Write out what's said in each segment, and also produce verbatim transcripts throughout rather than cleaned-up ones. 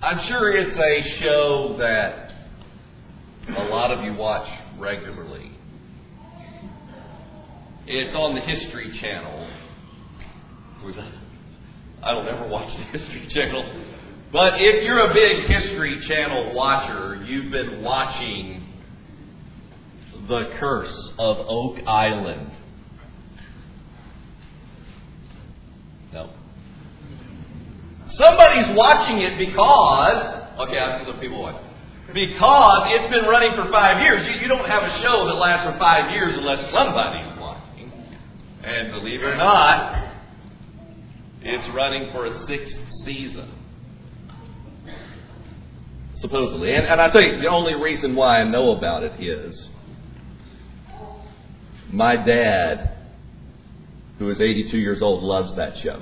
I'm sure it's a show that a lot of you watch regularly. It's on the History Channel. I don't ever watch the History Channel. But if you're a big History Channel watcher, you've been watching The Curse of Oak Island. No. Somebody's watching it because, okay, I see some people watch. Because it's been running for five years. You, you don't have a show that lasts for five years unless somebody's watching. And believe it or not, it's running for a sixth season. Supposedly. And, and I tell you, the only reason why I know about it is my dad, who is eighty-two years old, loves that show.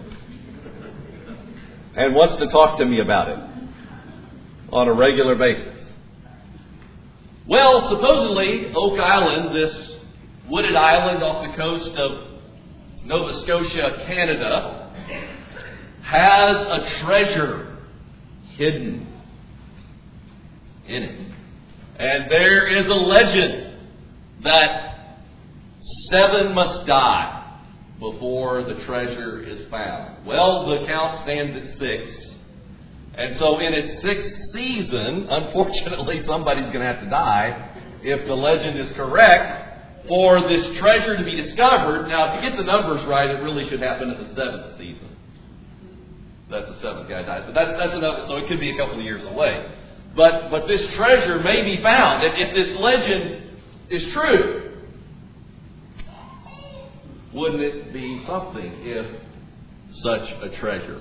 And wants to talk to me about it on a regular basis. Well, supposedly, Oak Island, this wooded island off the coast of Nova Scotia, Canada, has a treasure hidden in it. And there is a legend that seven must die before the treasure is found. Well, the count stands at six. And so in its sixth season, unfortunately, somebody's going to have to die if the legend is correct for this treasure to be discovered. Now, to get the numbers right, it really should happen at the seventh season that the seventh guy dies. But that's that's enough. So it could be a couple of years away. But but this treasure may be found. If, if this legend is true, wouldn't it be something if such a treasure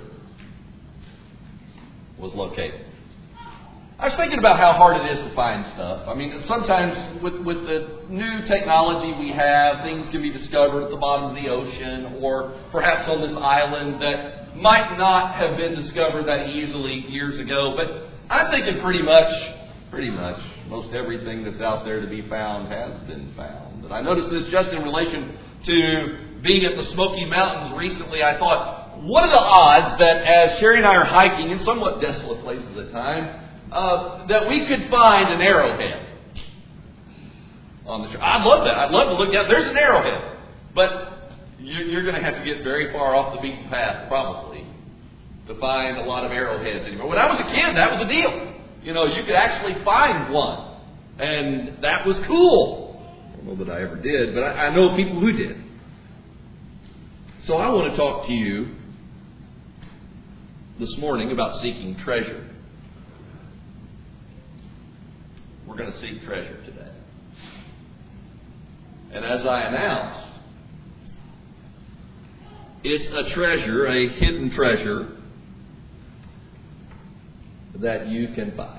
was located? I was thinking about how hard it is to find stuff. I mean, sometimes with, with the new technology we have, things can be discovered at the bottom of the ocean or perhaps on this island that might not have been discovered that easily years ago. But I'm thinking pretty much, pretty much, most everything that's out there to be found has been found. And I noticed this just in relation to being at the Smoky Mountains recently. I thought, what are the odds that as Sherry and I are hiking in somewhat desolate places at times, uh, that we could find an arrowhead on the trail? I'd love that. I'd love to look down. There's an arrowhead. But you're, you're going to have to get very far off the beaten path, probably, to find a lot of arrowheads anymore. When I was a kid, that was a deal. You know, you could actually find one. And that was cool. I don't know that I ever did, but I, I know people who did. So I want to talk to you this morning about seeking treasure. We're going to seek treasure today. And as I announced, it's a treasure, a hidden treasure that you can find.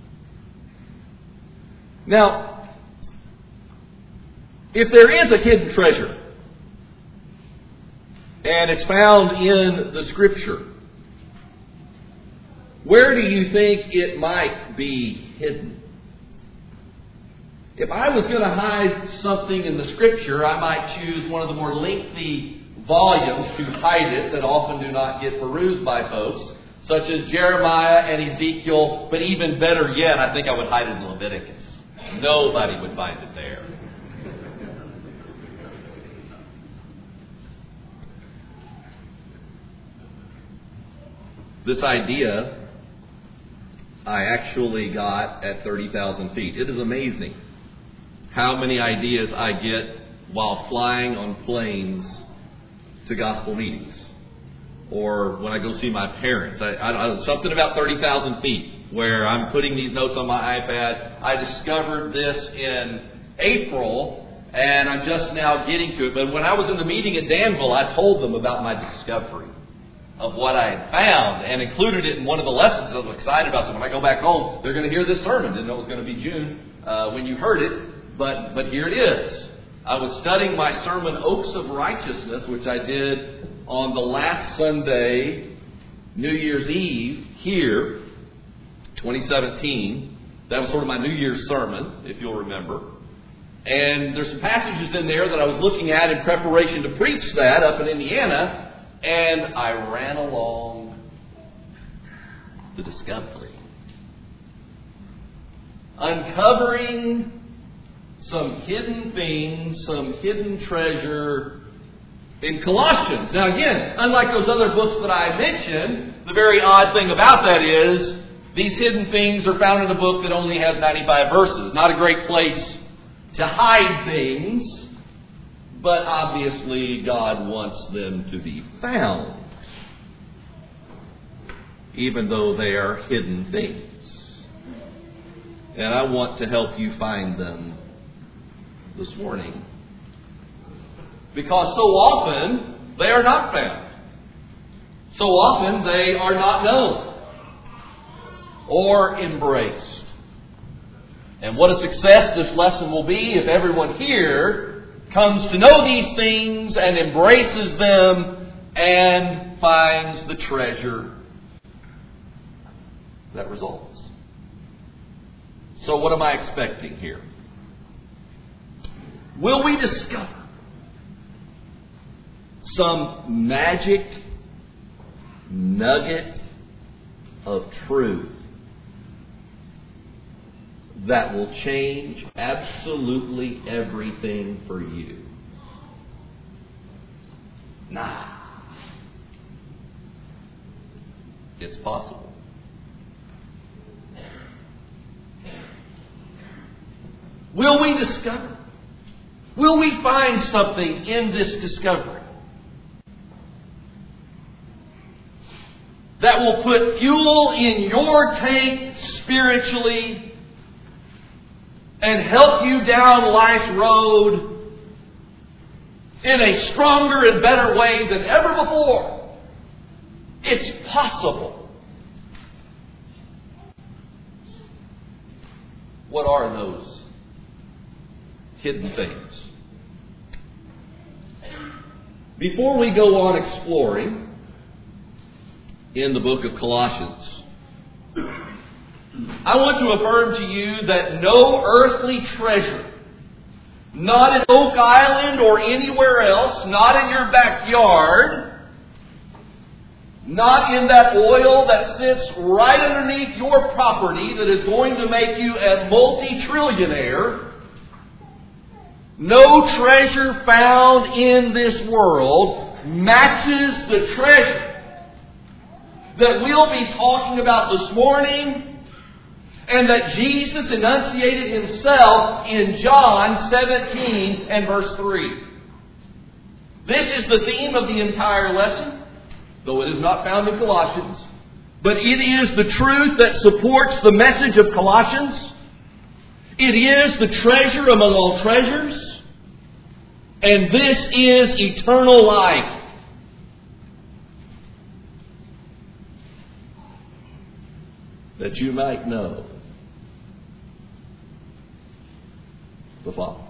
Now, if there is a hidden treasure, and it's found in the Scripture, where do you think it might be hidden? If I was going to hide something in the Scripture, I might choose one of the more lengthy volumes to hide it that often do not get perused by folks, such as Jeremiah and Ezekiel, but even better yet, I think I would hide it in Leviticus. Nobody would find it there. This idea I actually got at thirty thousand feet. It is amazing how many ideas I get while flying on planes to gospel meetings. Or when I go see my parents. I, I, I, something about thirty thousand feet where I'm putting these notes on my iPad. I discovered this in April and I'm just now getting to it. But when I was in the meeting at Danville, I told them about my discovery of what I had found and included it in one of the lessons I was excited about. So when I go back home, they're going to hear this sermon. Didn't know it was going to be June uh, when you heard it, but but here it is. I was studying my sermon, Oaks of Righteousness, which I did on the last Sunday, New Year's Eve, here, twenty seventeen. That was sort of my New Year's sermon, if you'll remember. And there's some passages in there that I was looking at in preparation to preach that up in Indiana, and I ran along the discovery. uncovering some hidden things, some hidden treasure in Colossians. Now again, unlike those other books that I mentioned, the very odd thing about that is these hidden things are found in a book that only has ninety-five verses. Not a great place to hide things, but obviously God wants them to be found, even though they are hidden things. And I want to help you find them this morning, because so often they are not found. So often they are not known or embraced. And what a success this lesson will be if everyone here comes to know these things and embraces them and finds the treasure that results. So what am I expecting here? Will we discover some magic nugget of truth that will change absolutely everything for you? Nah. It's possible. Will we discover? Will we find something in this discovery that will put fuel in your tank spiritually and help you down life's road in a stronger and better way than ever before? It's possible. What are those hidden things? Before we go on exploring in the book of Colossians, I want to affirm to you that no earthly treasure, not at Oak Island or anywhere else, not in your backyard, not in that oil that sits right underneath your property that is going to make you a multi-trillionaire, no treasure found in this world matches the treasure that we'll be talking about this morning, and that Jesus enunciated Himself in John seventeen and verse three. This is the theme of the entire lesson, though it is not found in Colossians. But it is the truth that supports the message of Colossians. It is the treasure among all treasures. And this is eternal life. That you might know the Father.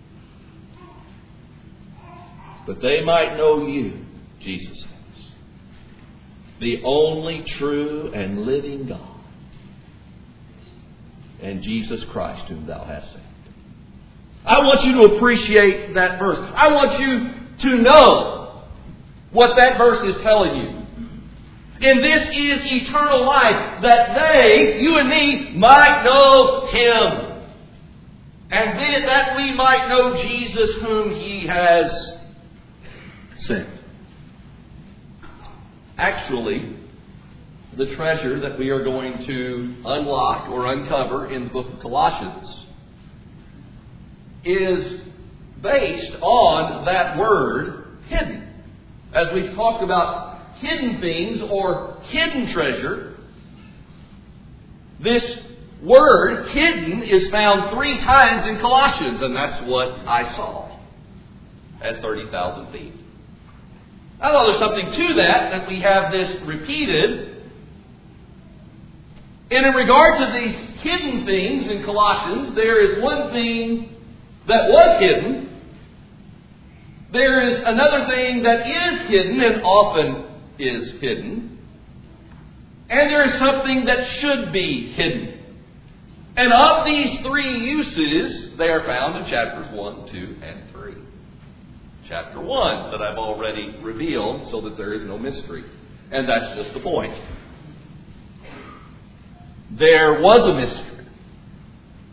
But they might know you, Jesus says, the only true and living God, and Jesus Christ whom thou hast sent. I want you to appreciate that verse. I want you to know what that verse is telling you. And this is eternal life, that they, you and me, might know Him. And then that we might know Jesus whom He has sent. Actually, the treasure that we are going to unlock or uncover in the book of Colossians is based on that word, hidden. As we've talked about hidden things or hidden treasure, this word, hidden, is found three times in Colossians, and that's what I saw at thirty thousand feet. I thought there's something to that, that we have this repeated. And in regard to these hidden things in Colossians, there is one thing that was hidden. There is another thing that is hidden and often is hidden. And there is something that should be hidden. And of these three uses, they are found in chapters one, two, and three. Chapter one that I've already revealed so that there is no mystery. And that's just the point. There was a mystery.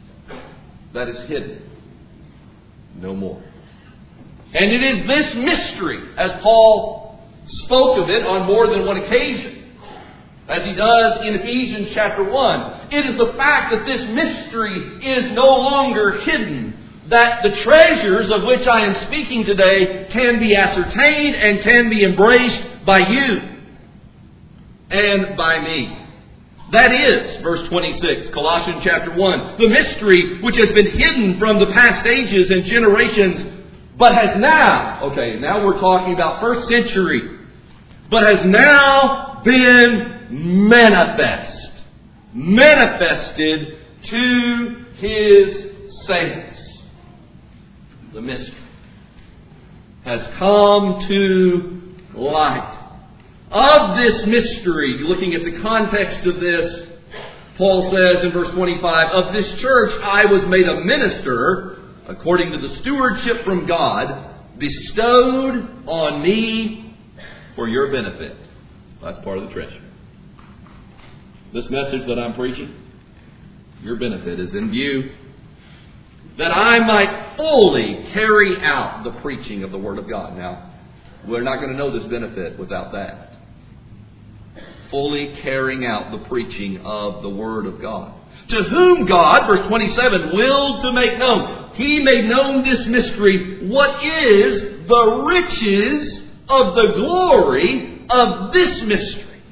that is hidden no more. And it is this mystery, as Paul spoke of it on more than one occasion, as he does in Ephesians chapter one. It is the fact that this mystery is no longer hidden, that the treasures of which I am speaking today can be ascertained and can be embraced by you and by me. That is, verse twenty-six, Colossians chapter one, the mystery which has been hidden from the past ages and generations, but has now, okay, now we're talking about first century, but has now been manifest, manifested to His saints. The mystery has come to light. Of this mystery, looking at the context of this, Paul says in verse twenty-five, of this church I was made a minister according to the stewardship from God bestowed on me for your benefit. That's part of the treasure. This message that I'm preaching, your benefit is in view, that I might fully carry out the preaching of the Word of God. Now, we're not going to know this benefit without that. Fully carrying out the preaching of the Word of God. To whom God, verse twenty-seven, willed to make known. He made known this mystery. What is the riches of the glory of this mystery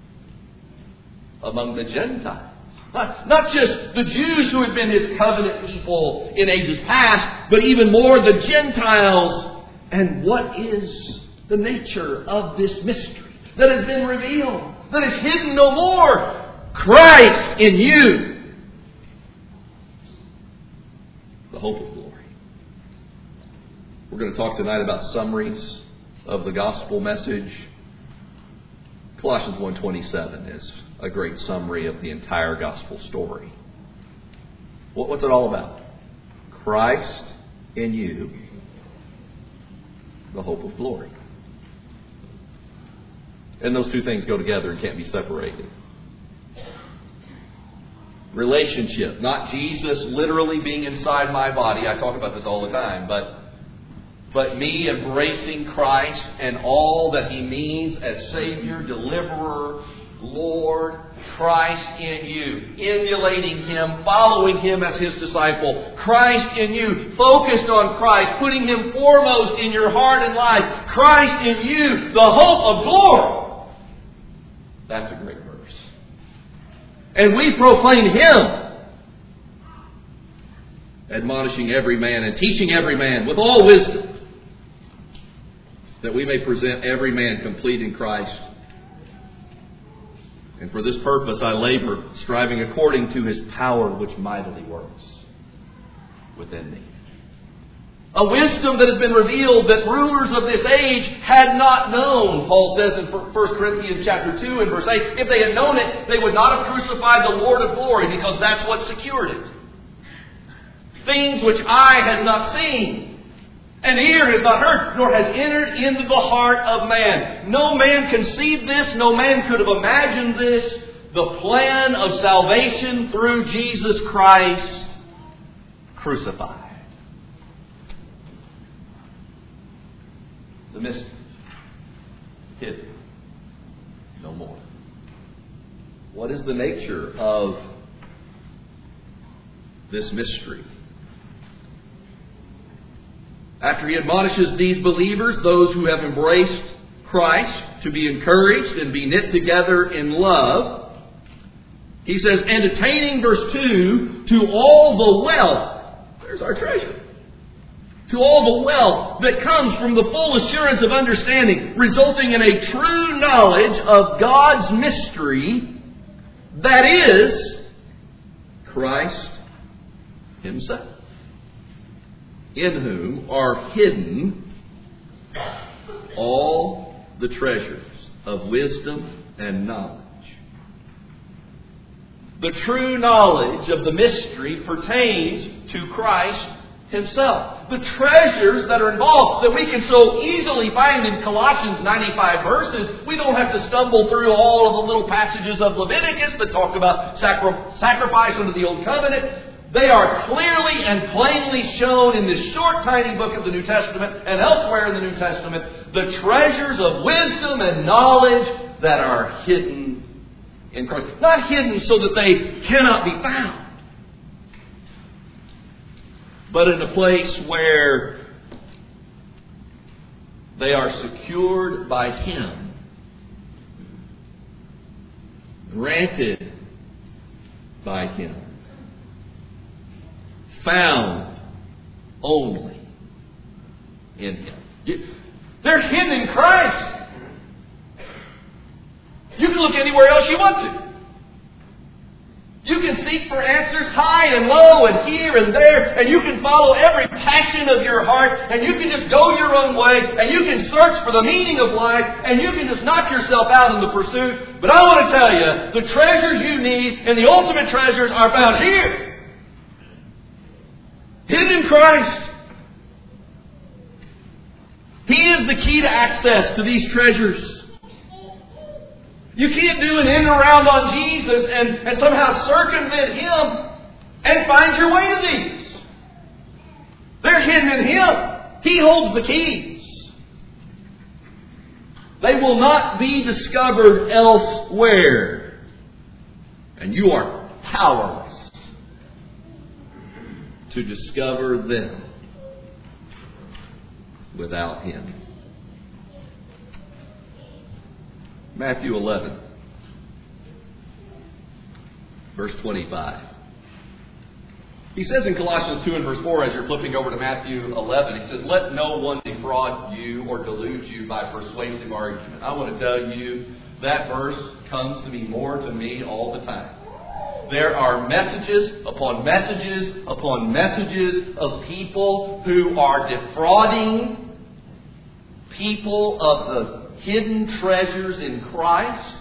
among the Gentiles? Not, not just the Jews who had been His covenant people in ages past, but even more the Gentiles. And what is the nature of this mystery that has been revealed, that is hidden no more? Christ in you, the hope of glory. We're going to talk tonight about summaries of the gospel message. Colossians one twenty-seven is a great summary of the entire gospel story. What's it all about? Christ in you, the hope of glory. And those two things go together and can't be separated. Relationship, not Jesus literally being inside my body. I talk about this all the time, but but me embracing Christ and all that He means as Savior, Deliverer, Lord, Christ in you, emulating Him, following Him as His disciple. Christ in you, focused on Christ, putting Him foremost in your heart and life. Christ in you, the hope of glory. That's a great verse. And we proclaim Him, admonishing every man and teaching every man with all wisdom, that we may present every man complete in Christ. And for this purpose I labor, striving according to His power which mightily works within me. A wisdom that has been revealed that rulers of this age had not known. Paul says in First Corinthians chapter two and verse eight, if they had known it, they would not have crucified the Lord of glory, because that's what secured it. Things which eye has not seen, and ear has not heard, nor has entered into the heart of man. No man conceived this, no man could have imagined this. The plan of salvation through Jesus Christ crucified. The mystery hidden no more. What is the nature of this mystery? After he admonishes these believers, those who have embraced Christ, to be encouraged and be knit together in love, he says, and attaining, verse two, to all the wealth. There's our treasure. To all the wealth that comes from the full assurance of understanding, resulting in a true knowledge of God's mystery, that is, Christ Himself, in whom are hidden all the treasures of wisdom and knowledge. The true knowledge of the mystery pertains to Christ Himself. The treasures that are involved, that we can so easily find in Colossians ninety-five verses. We don't have to stumble through all of the little passages of Leviticus that talk about sacri- sacrifice under the Old Covenant. They are clearly and plainly shown in this short, tiny book of the New Testament and elsewhere in the New Testament, the treasures of wisdom and knowledge that are hidden in Christ. Not hidden so that they cannot be found, but in a place where they are secured by Him, granted by Him, found only in Him. They're hidden in Christ. You can look anywhere else you want to. You can seek for answers high and low and here and there, and you can follow every passion of your heart, and you can just go your own way, and you can search for the meaning of life, and you can just knock yourself out in the pursuit. But I want to tell you, the treasures you need and the ultimate treasures are found here. Hidden in Christ. He is the key to access to these treasures. You can't do an in and around on Jesus and, and somehow circumvent Him and find your way to these. They're hidden in Him. He holds the keys. They will not be discovered elsewhere. And you are powerless to discover them without Him. Matthew eleven, verse twenty-five. He says in Colossians two and verse four, as you're flipping over to Matthew eleven, he says, "Let no one defraud you or delude you by persuasive argument." I want to tell you, that verse comes to be more to me all the time. There are messages upon messages upon messages of people who are defrauding people of the hidden treasures in Christ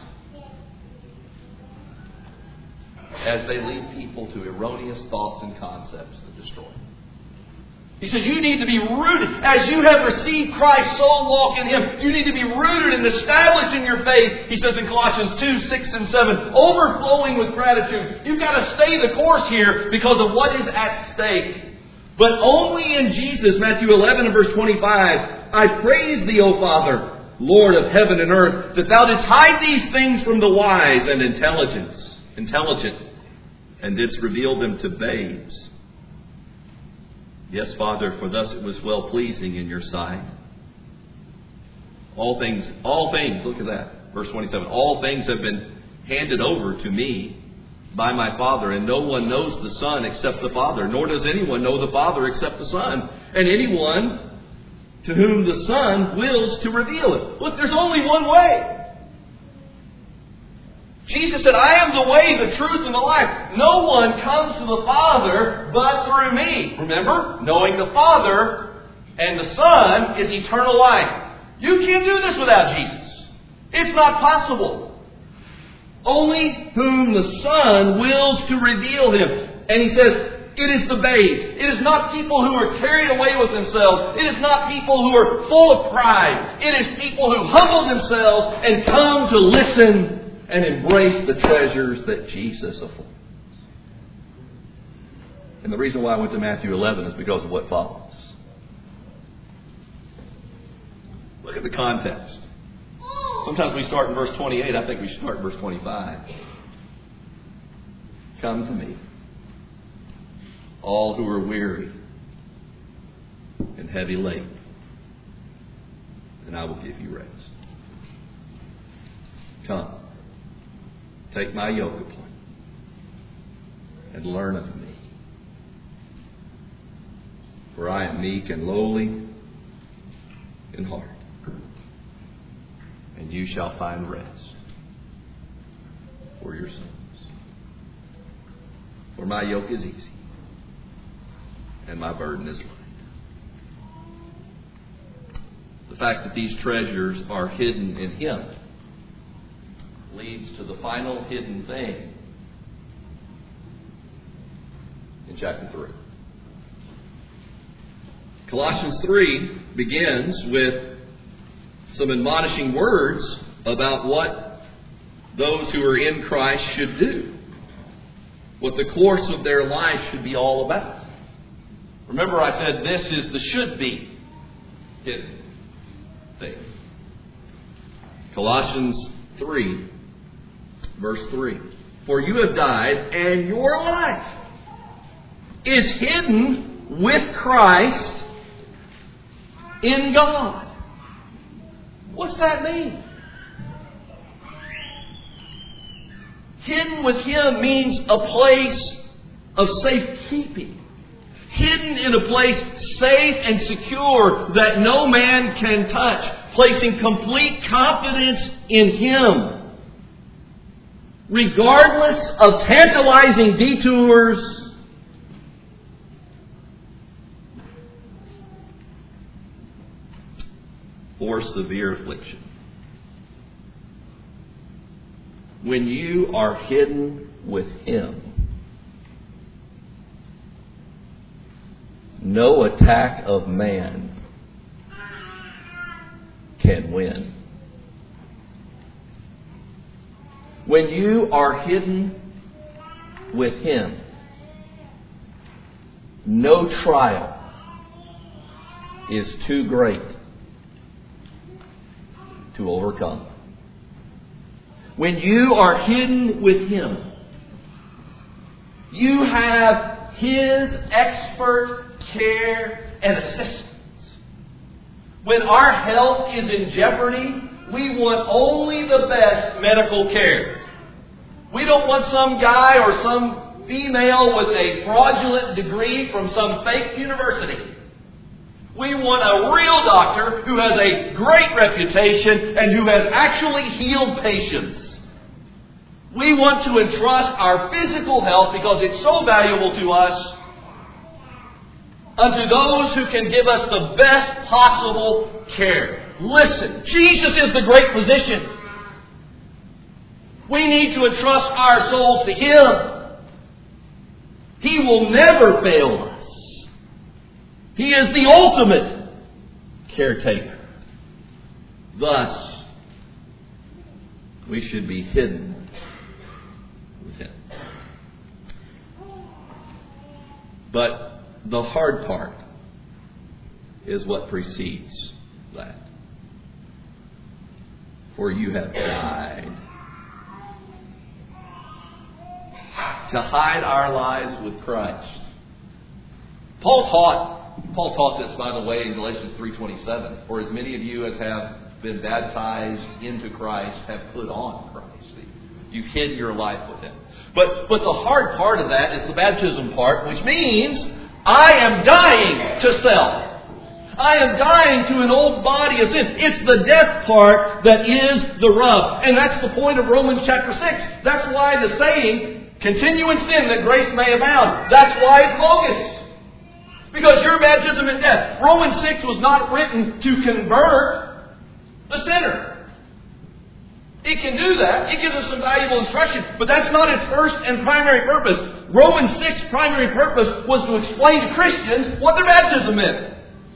as they lead people to erroneous thoughts and concepts that destroy. He says you need to be rooted. As you have received Christ, so walk in Him. You need to be rooted and established in your faith. He says in Colossians two, six and seven, overflowing with gratitude. You've got to stay the course here because of what is at stake. But only in Jesus, Matthew eleven and verse twenty-five, I praise Thee, O Father, Lord of heaven and earth, that Thou didst hide these things from the wise and intelligence, intelligent, and didst reveal them to babes. Yes, Father, for thus it was well-pleasing in Your sight. All things, all things, look at that, verse twenty-seven, all things have been handed over to me by my Father, and no one knows the Son except the Father, nor does anyone know the Father except the Son, and anyone to whom the Son wills to reveal it. Look, there's only one way. Jesus said, I am the way, the truth, and the life. No one comes to the Father but through me. Remember, knowing the Father and the Son is eternal life. You can't do this without Jesus. It's not possible. Only whom the Son wills to reveal Him. And He says, it is the babes. It is not people who are carried away with themselves. It is not people who are full of pride. It is people who humble themselves and come to listen and embrace the treasures that Jesus affords. And the reason why I went to Matthew eleven is because of what follows. Look at the context. Sometimes we start in verse twenty-eight. I think we should start in verse twenty-five. Come to me, all who are weary and heavy laden, and I will give you rest. Come, take my yoke upon you, and learn of me. For I am meek and lowly in heart, and you shall find rest for your souls. For my yoke is easy, and my burden is light. The fact that these treasures are hidden in Him leads to the final hidden thing in chapter three. Colossians three begins with some admonishing words about what those who are in Christ should do. what the course of their life should be all about. Remember, I said this is the should be hidden thing. Colossians three, verse three. For you have died, and your life is hidden with Christ in God. What's that mean? Hidden with Him means a place of safekeeping. Hidden in a place safe and secure that no man can touch. Placing complete confidence in Him. Regardless of tantalizing detours or severe affliction. When you are hidden with Him, no attack of man can win. When you are hidden with Him, no trial is too great to overcome. When you are hidden with Him, you have His expert care and assistance. When our health is in jeopardy, we want only the best medical care. We don't want some guy or some female with a fraudulent degree from some fake university. We want a real doctor who has a great reputation and who has actually healed patients. We want to entrust our physical health, because it's so valuable to us, unto those who can give us the best possible care. Listen, Jesus is the great physician. We need to entrust our souls to Him. He will never fail us. He is the ultimate caretaker. Thus, we should be hidden with Him. But the hard part is what precedes that. For you have died. To hide our lives with Christ. Paul taught, Paul taught this, by the way, in Galatians three twenty-seven. For as many of you as have been baptized into Christ have put on Christ. You've hidden your life with Him. But, but the hard part of that is the baptism part, which means I am dying to self. I am dying to an old body of sin. It's the death part that is the rub. And that's the point of Romans chapter six. That's why the saying, continue in sin that grace may abound. That's why it's bogus. Because your baptism in death. Romans six was not written to convert the sinner. It can do that. It gives us some valuable instruction. But that's not its first and primary purpose. Romans six primary purpose was to explain to Christians what their baptism meant.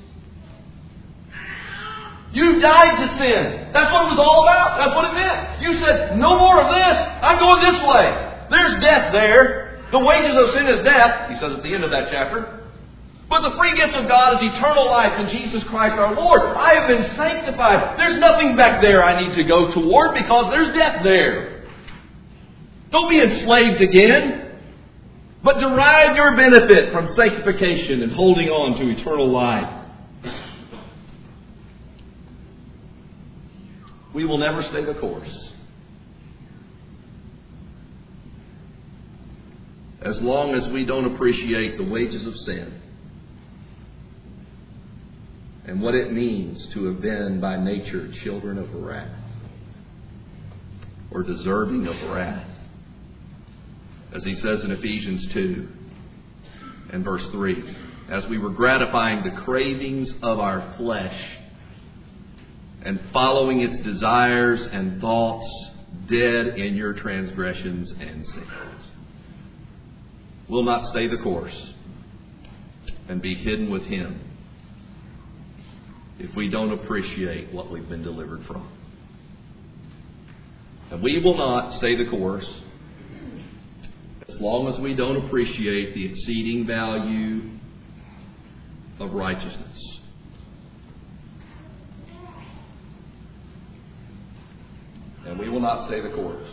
You died to sin. That's what it was all about. That's what it meant. You said, no more of this. I'm going this way. There's death there. The wages of sin is death, he says at the end of that chapter. But the free gift of God is eternal life in Jesus Christ our Lord. I have been sanctified. There's nothing back there I need to go toward because there's death there. Don't be enslaved again, but derive your benefit from sanctification and holding on to eternal life. We will never stay the course as long as we don't appreciate the wages of sin and what it means to have been by nature children of wrath or deserving of wrath. As he says in Ephesians two and verse three, as we were gratifying the cravings of our flesh and following its desires and thoughts, dead in your transgressions and sins. We'll not stay the course and be hidden with Him if we don't appreciate what we've been delivered from. And we will not stay the course as as long as we don't appreciate the exceeding value of righteousness. And we will not stay the course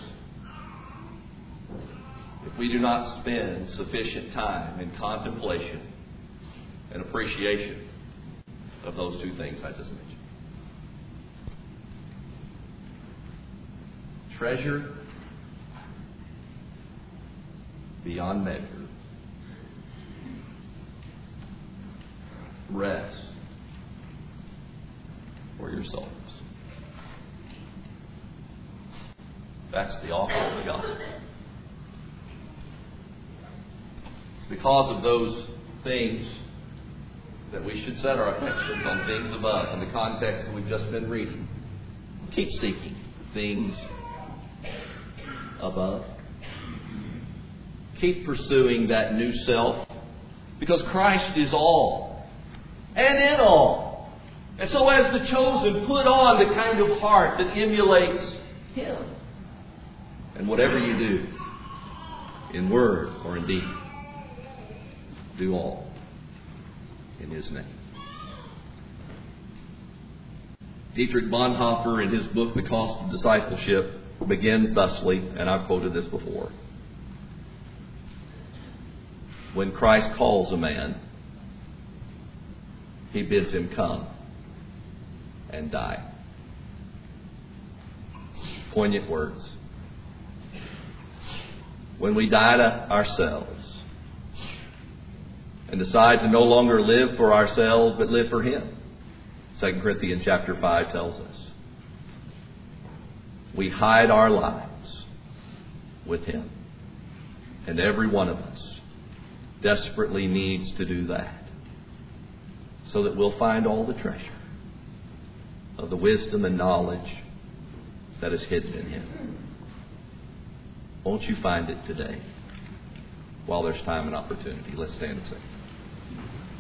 if we do not spend sufficient time in contemplation and appreciation of those two things I just mentioned. Treasure beyond measure. Rest for your souls. That's the offer of the gospel. It's because of those things that we should set our affections on things above in the context that we've just been reading. Keep seeking things above. Keep pursuing that new self, because Christ is all and in all. And so as the chosen, put on the kind of heart that emulates Him. And whatever you do, in word or in deed, do all in His name. Dietrich Bonhoeffer, in his book, The Cost of Discipleship, begins thusly, and I've quoted this before. When Christ calls a man, He bids him come and die. Poignant words. When we die to ourselves and decide to no longer live for ourselves but live for Him, Second Corinthians chapter five tells us, we hide our lives with Him. And every one of us desperately needs to do that, so that we'll find all the treasure of the wisdom and knowledge that is hidden in Him. Won't you find it today while there's time and opportunity? Let's stand and sing.